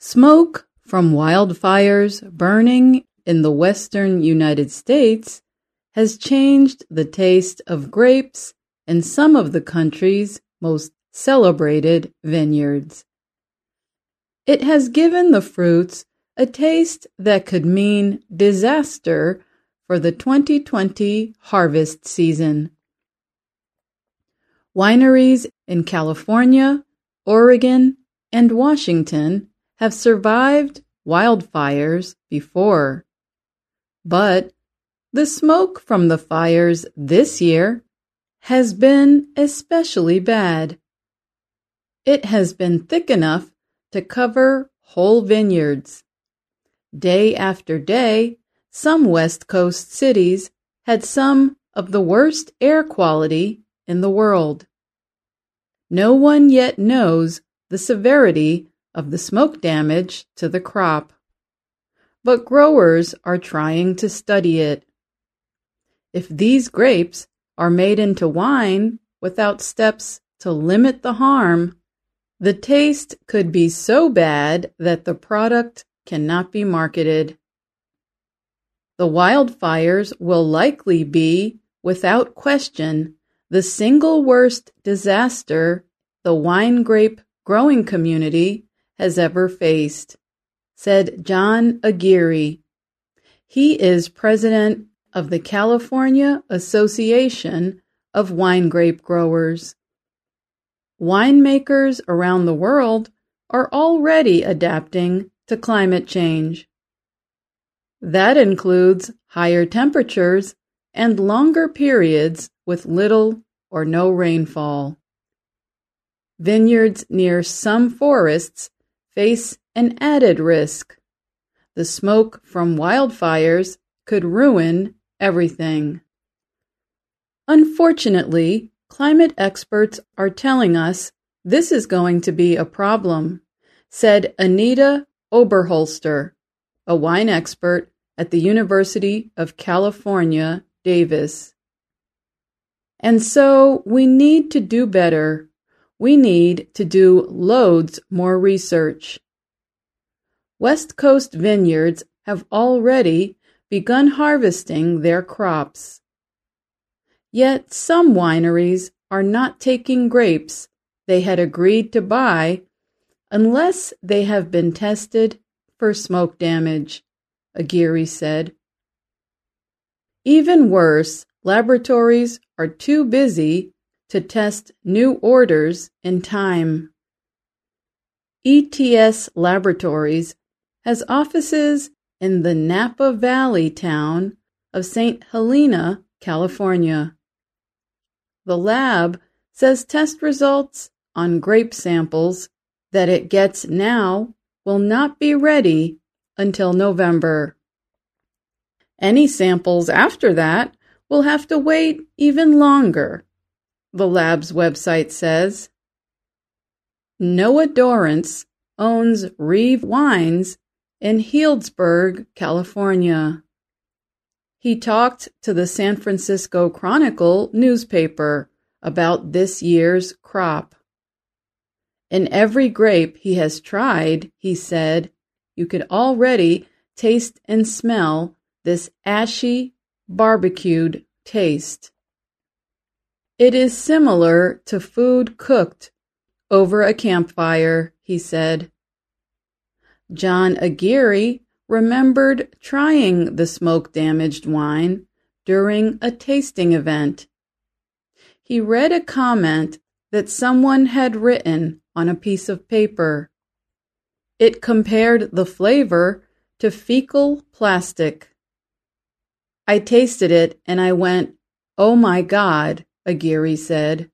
Smoke from wildfires burning in the western United States has changed the taste of grapes in some of the country's most celebrated vineyards. It has given the fruits a taste that could mean disaster for the 2020 harvest season. Wineries in California, Oregon, and Washington have survived wildfires before. But the smoke from the fires this year has been especially bad. It has been thick enough to cover whole vineyards. Day after day, some West Coast cities had some of the worst air quality in the world. No one yet knows the severity of the smoke damage to the crop, but growers are trying to study it. If these grapes are made into wine without steps to limit the harm, the taste could be so bad that the product cannot be marketed. The wildfires will likely be, without question, the single worst disaster the wine grape growing community has ever faced, said John Aguirre. He is president of the California Association of Wine Grape Growers. Winemakers around the world are already adapting to climate change. That includes higher temperatures and longer periods with little or no rainfall. Vineyards near some forests face an added risk. The smoke from wildfires could ruin everything. Unfortunately, climate experts are telling us this is going to be a problem, said Anita Oberholster, a wine expert at the University of California, Davis. And so we need to do better. We need to do loads more research. West Coast vineyards have already begun harvesting their crops. Yet some wineries are not taking grapes they had agreed to buy unless they have been tested for smoke damage, Aguirre said. Even worse, laboratories are too busy to test new orders in time. ETS Laboratories has offices in the Napa Valley town of St. Helena, California. The lab says test results on grape samples that it gets now will not be ready until November. Any samples after that will have to wait even longer, the lab's website says. Noah Dorrance owns Reeve Wines in Healdsburg, California. He talked to the San Francisco Chronicle newspaper about this year's crop. In every grape he has tried, he said, you could already taste and smell this ashy, barbecued taste. It is similar to food cooked over a campfire, he said. John Aguirre remembered trying the smoke-damaged wine during a tasting event. He read a comment that someone had written on a piece of paper. It compared the flavor to fecal plastic. I tasted it and I went, "Oh my God," Aguirre said.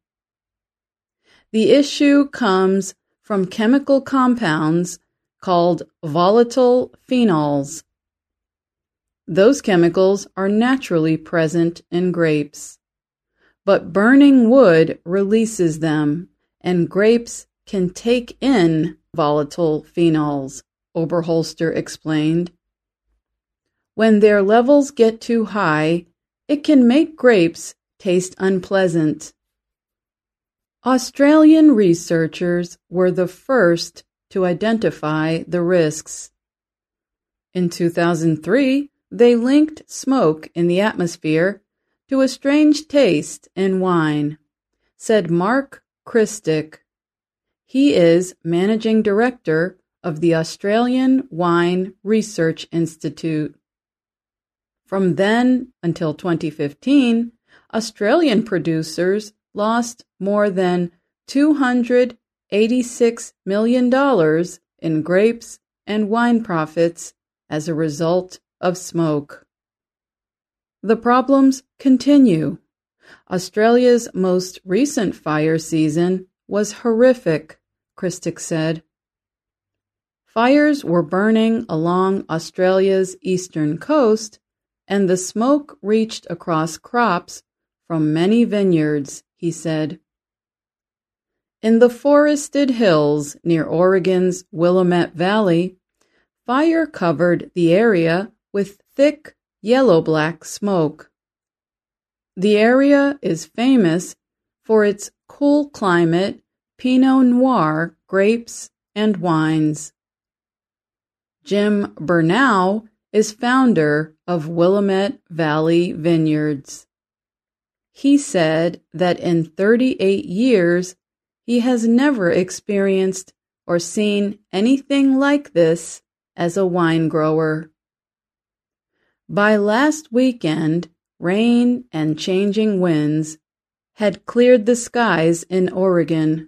The issue comes from chemical compounds called volatile phenols. Those chemicals are naturally present in grapes, but burning wood releases them, and grapes can take in volatile phenols, Oberholster explained. When their levels get too high, it can make grapes taste unpleasant. Australian researchers were the first to identify the risks. In 2003, they linked smoke in the atmosphere to a strange taste in wine, said Mark Christic. He is managing director of the Australian Wine Research Institute. From then until 2015, Australian producers lost more than $286 million in grapes and wine profits as a result of smoke. The problems continue. Australia's most recent fire season was horrific, Christic said. Fires were burning along Australia's eastern coast, and the smoke reached across crops from many vineyards, he said. In the forested hills near Oregon's Willamette Valley, fire covered the area with thick yellow-black smoke. The area is famous for its cool climate, Pinot Noir grapes and wines. Jim Burnau is founder of Willamette Valley Vineyards. He said that in 38 years, he has never experienced or seen anything like this as a wine grower. By last weekend, rain and changing winds had cleared the skies in Oregon.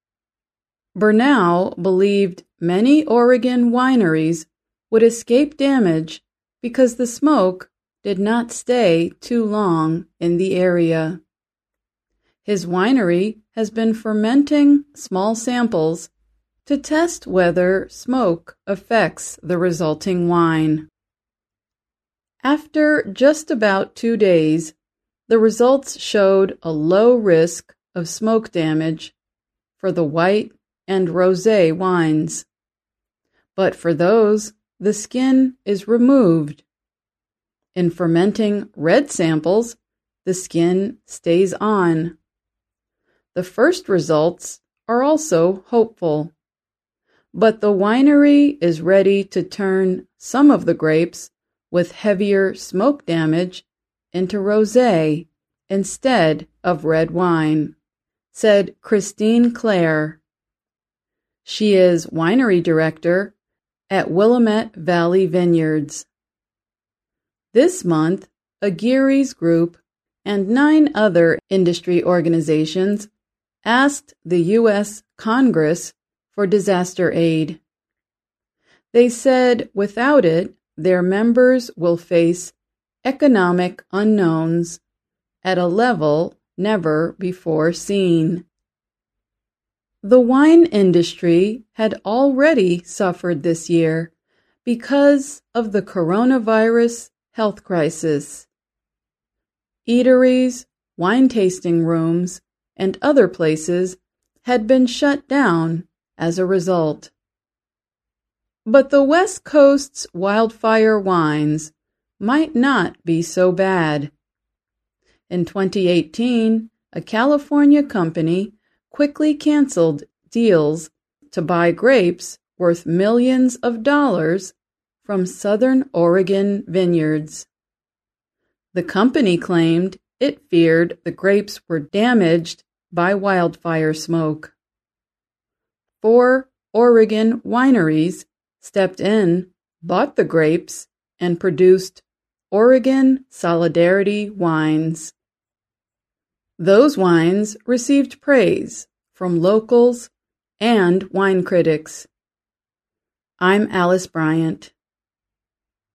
Burnau believed many Oregon wineries would escape damage because the smoke did not stay too long in the area. His winery has been fermenting small samples to test whether smoke affects the resulting wine. After just about 2 days, the results showed a low risk of smoke damage for the white and rosé wines. But for those, the skin is removed. In fermenting red samples, the skin stays on. The first results are also hopeful. But the winery is ready to turn some of the grapes with heavier smoke damage into rosé instead of red wine, said Christine Clare. She is winery director at Willamette Valley Vineyards. This month, Aguirre's Group and 9 other industry organizations asked the U.S. Congress for disaster aid. They said without it, their members will face economic unknowns at a level never before seen. The wine industry had already suffered this year because of the coronavirus health crisis. Eateries, wine tasting rooms, and other places had been shut down as a result. But the West Coast's wildfire wines might not be so bad. In 2018, a California company quickly canceled deals to buy grapes worth millions of dollars from Southern Oregon vineyards. The company claimed it feared the grapes were damaged by wildfire smoke. 4 Oregon wineries stepped in, bought the grapes, and produced Oregon Solidarity wines. Those wines received praise from locals and wine critics. I'm Alice Bryant.